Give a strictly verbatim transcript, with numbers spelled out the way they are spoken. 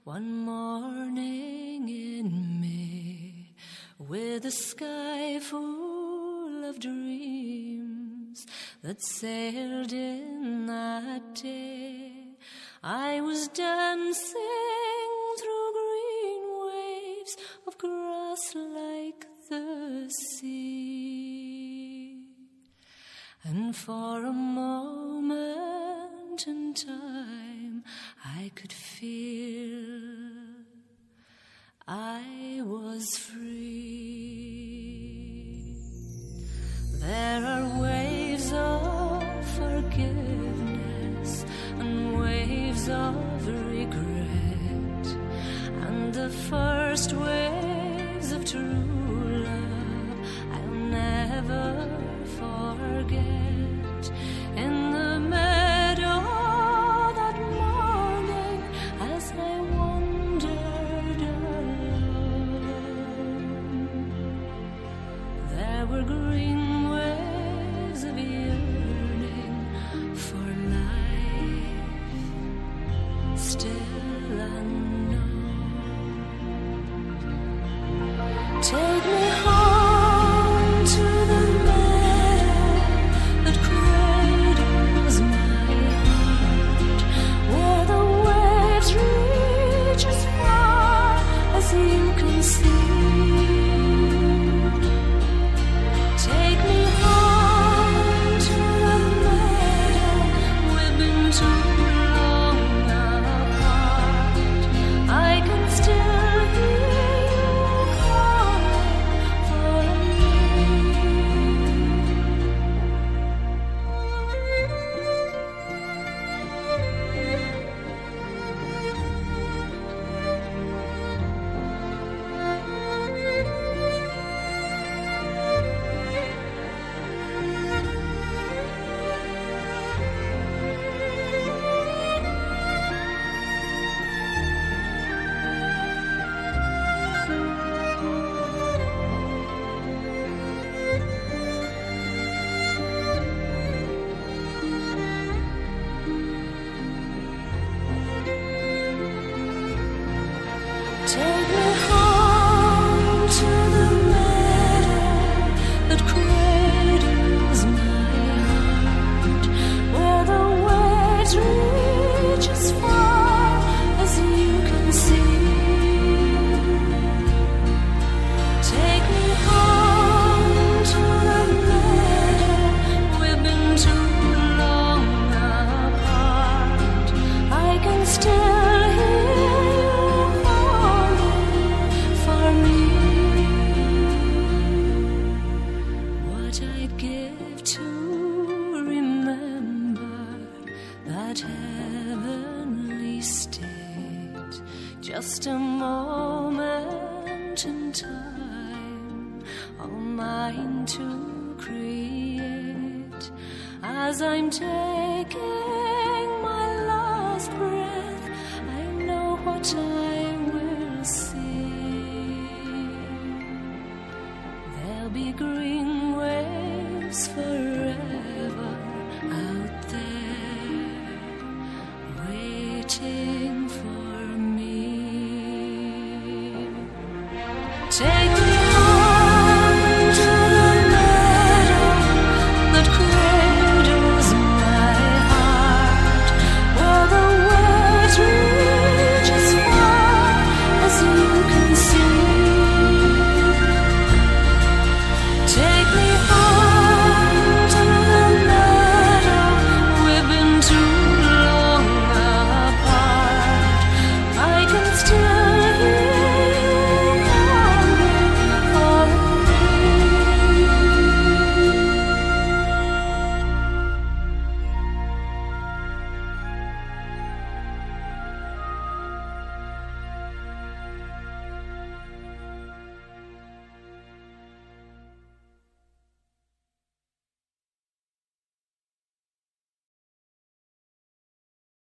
One morning in May, with a sky full of dreams that sailed in that day, I was dancing through green waves of grass like the sea. And for a moment in time, I could feel I was free. There are waves of forgiveness and waves of regret, and the first waves of true love I'll never forget. In the meadow that morning, as I wandered alone, there were green waves of yearning for life still unknown. Take me home to the meadow that cradles my heart, where the waves reach as far as you can see. Take me home to the meadow, we've been too long apart. I can still hear you calling for me. Take me home to the meadow that cradles my heart, where the waves reach as far as you can see. Take me home to the meadow, we've been too long apart. I can still hear you calling for me. What I'd give to remember that heavenly state, just a moment in time, all mine to create. As I'm taking my last breath, I know what I will see. There'll be green waves for